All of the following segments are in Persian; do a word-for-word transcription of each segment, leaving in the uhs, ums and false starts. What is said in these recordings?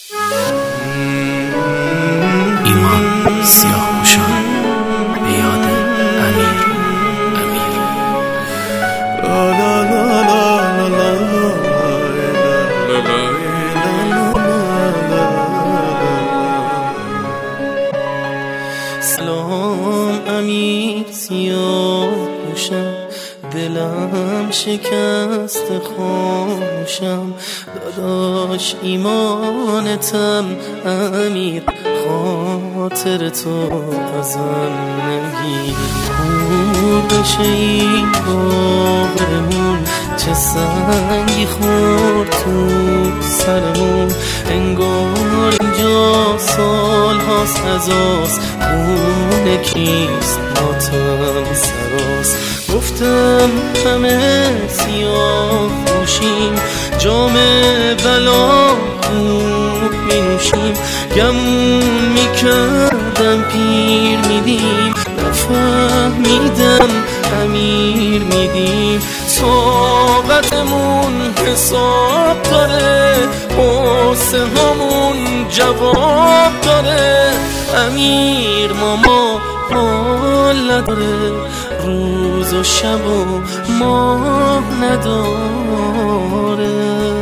ایمان سیاه‌پوشان به یاد امیر امیر سلام امیر سیاه‌پوشان، دلم شکست خوشم داداش ایمانتم امیر، خاطر تو ازم نگیر. کور بشه این باغمون، چه سنگی خورد تو سرمون، انگار اینجا سال هاست ازاست، خونه کیست ماتم سراست. گفتم همه سیاه پوشیم، جام بلا خوب می نوشیم، گمون می کردم پیر میدیم، نفهمیدم امیر میدیم. طاقتمون حساب داره، حسه همون جواب داره، امیر ماما حال نداره، روز و شب و ماه نداره.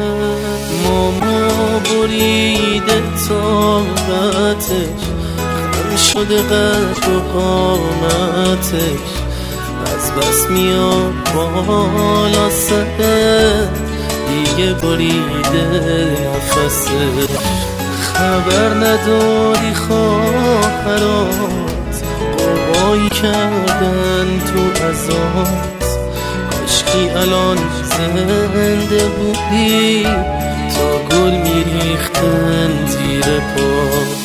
ماما بریده طاقتش، خم شده قد و قامتش، از بس میاد بالا سره، دیگه بریده نفسش. خبر نداری خواهرات قوایی کردن تو ازات، کاشکی الان زنده بودی تا گل میریختن زیر پات.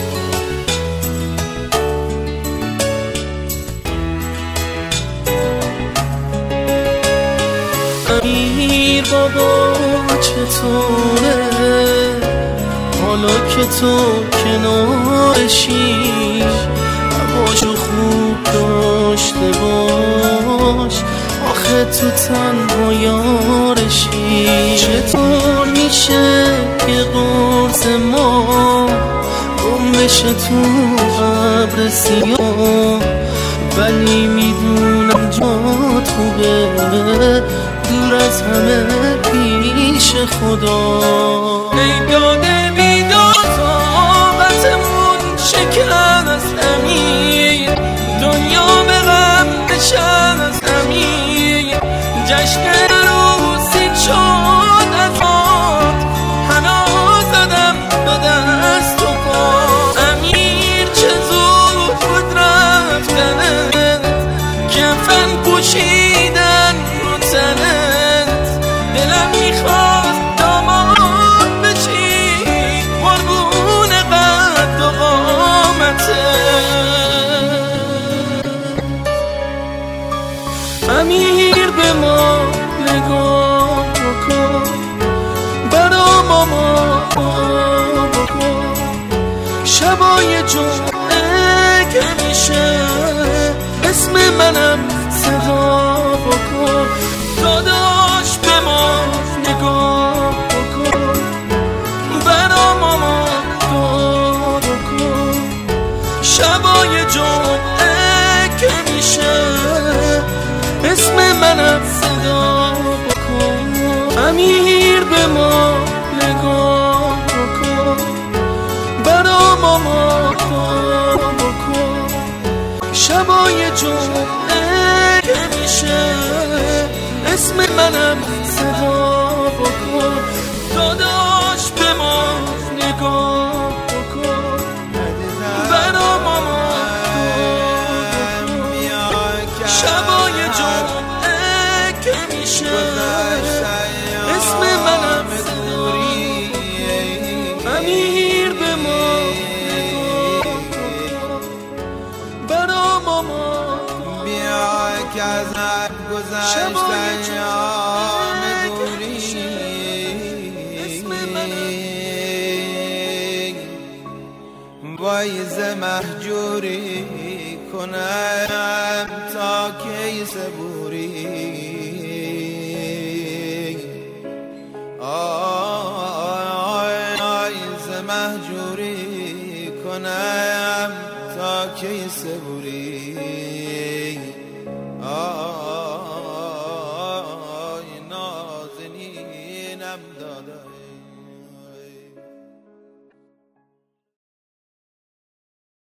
امیر بابا چطوره حالا که تو کنارشی، هواشو خوب داشته باش، آخه تو تنها یارشی. چطور میشه که قرص ما گم بشه تو ابر سیاه، ولی میدونم جات خوبه دور از همه پیش خدا. ای داده بیدار طاقتمون شکست امیر، دنیا به غم نشست امیر، جشن روزی شد ازاد، حنا زدم به دست و پا. امیر چه زود بود رفتنت، کفن پوشیدن رو تنت، دلم میخواست داماد بشی قربون قد و قامتت. امیر به ما نگاه بکن، برا ماما بکن، شبای جمعه که میشه اسم منم صدا بکن. داداش به ما نگاه بکن، برا ماما دعا بکن، شبای جمعه که میشه اسم منم صدا بکن. امیر به ما نگاه بکن، برا ماما دعا بکن، شبای جمعه که میشه اسم منم صدا بکن. داداش به ما نگاه بکن، برا ماما بکن، شبای جمعه که میشه اسم منم صدا بکن. امیر به ما نگاه بکن، برا ماما بیا که از حد گذشتن یام دوری، وایز محجوری کنم تا کی صبوری. آی آی مهجوری کنم تا کی صبوری